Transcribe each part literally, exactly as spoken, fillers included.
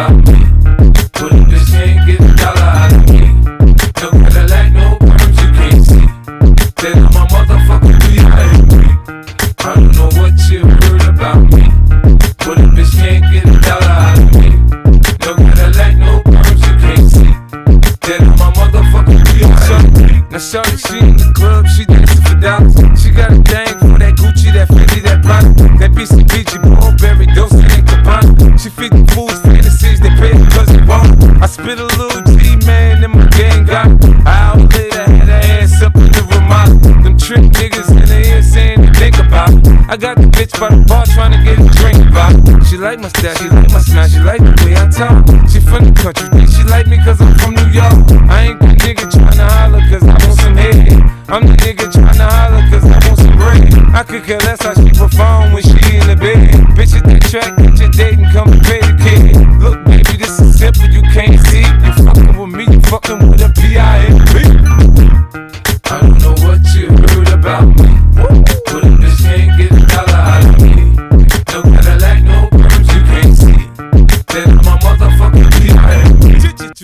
about me. But a bitch can't get a dollar out of me. No Cadillac, no perms, you can't see. Then I'm a motherfucking V I P. I don't know what you heard about me. But a bitch can't get a dollar out of me. No Cadillac, no perms, you can't see. Then I'm a motherfucking V I P. Now shorty, she in the club, she dancing for dollars. She got a thing for that Gucci, that Fendi, that Prada, that B C B G, Burberry, Dolce and Gabbana. She feed the fools fantasies, they pay it cause they want. I spit a little G, man, and my gang got it. I outlay that, had her ass up in the Ramada. Them trick niggas in the ear saying they think about it. I got the bitch by the bar trying to get a drink about it. She like my style, she like my smile, she like the way I talk. She from the country, think she like me cause I'm from New York. I ain't the nigga tryna holler cause I want some head. I'm the nigga tryna holler cause I want some bread. I could care less how she perform when she in the bed. Bitch at that track, get your date and come and pay the kid. Look baby, this is simple, you can't see. You fucking with me, you fucking with a P I M P. I don't know what you heard about me. But a bitch can't get a dollar out of me. No Cadillac, no perms, you can't see. Then I'm a motherfucking P I M P.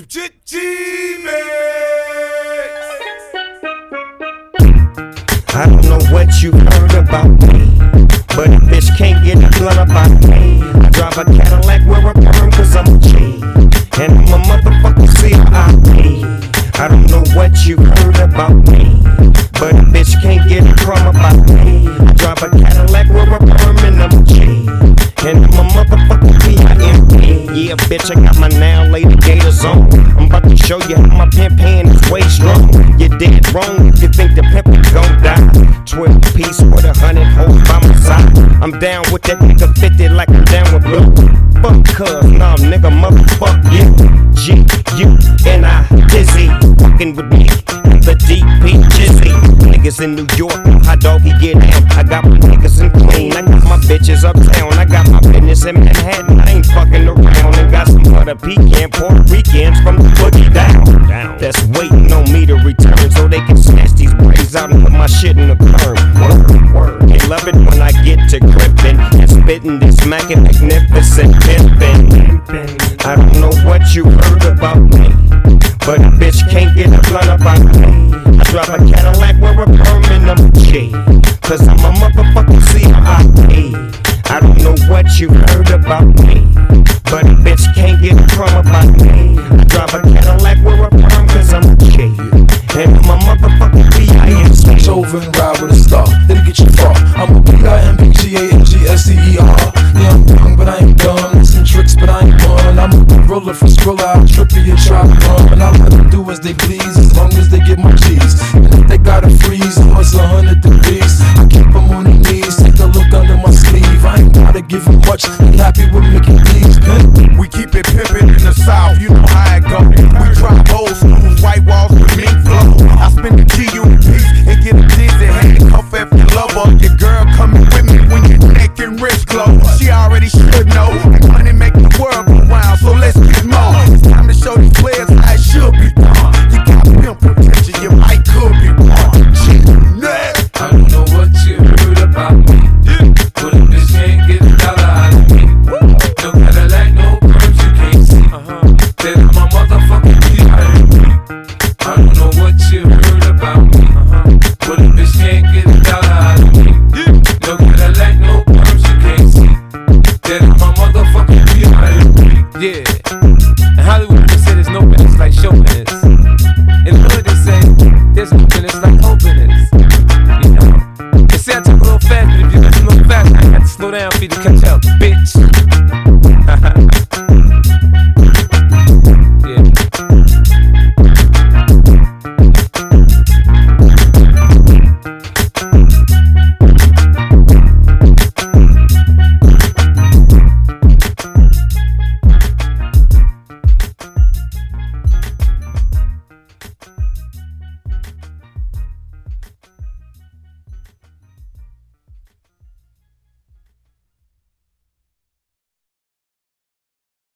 I don't know what you heard about me, but a bitch can't get a blunt about me. I drive a Cadillac, wear a perm cause I'm a G, and I'm a motherfucking C I P. I don't know what you heard about me, but a bitch can't get a crumb about me. I drive a Cadillac, wear a perm and I'm a G, and I'm a motherfucking P I M P. Yeah, bitch, I got my now lady gators on. I'm about to show you how my pimp hand is way strong. You're dead wrong if you think the pimp is gon' die. Twelve piece with a hundred hoes by my side. I'm down with that nigga fifty like I'm down with blue. Fuck cuz, nah nigga, motherfuck you. G, U, N I, Dizzy, fucking with me, the D P Jizzy. Niggas in New York, hot dog, he get down. I got my niggas in Queen, I got my bitches uptown. I got my business in Manhattan, I ain't fucking around. And got some other pecan Puerto Ricans from the boogie down, down. That's waiting on me to return so they can snatch these braids out and put my shit in the perm. Word, word. They love it when I get to gripping and spitting and smacking magnificent pimpin'. I don't know what you heard about me, but a bitch can't get a blunt about me. I drive a Cadillac, wear a perm and I'm a G, cause I'm a motherfucking C I P. I don't know what you heard about me, but a bitch can't get a crumb about me. I drive a Cadillac, wear a perm cause I'm a G, and I'm a motherfucking P I M C. Switch over and ride with a star, it'll get you far. I'm a P I M P G A N G S T E R. Yeah, I'm young, but I ain't dumb. Some tricks, but I ain't fun. I'm a gorilla from Skrilla, I'll trip you, try to run. And I let them do as they please, as long as they get my cheese. And if they gotta freeze, it's a hundred degrees. I keep them on their knees, take a look under my sleeve. I ain't gotta give them much.